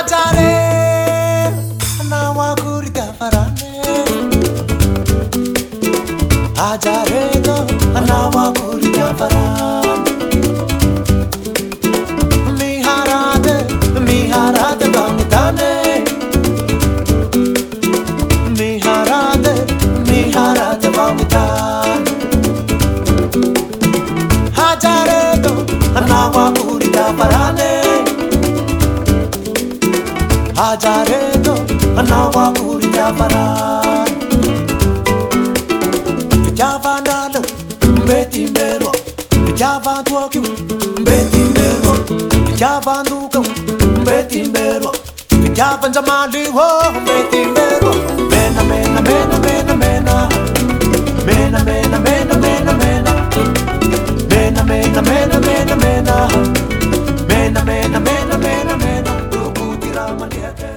Hajare nawa kurita farane Hajare do nawa kurita farane Miharade bangtane Miharade bangtane Hajare do nawa kurita farane Hajare do nawa kurita farane Javanalo beti mero Javantuaku beti mero Javanduka beti mero Javanjamali ho beti mero Mena mena mena mena mena Mena mena mena mena mena Mena mena mena mena mena Mena mena mena mena mena Rukutira maniake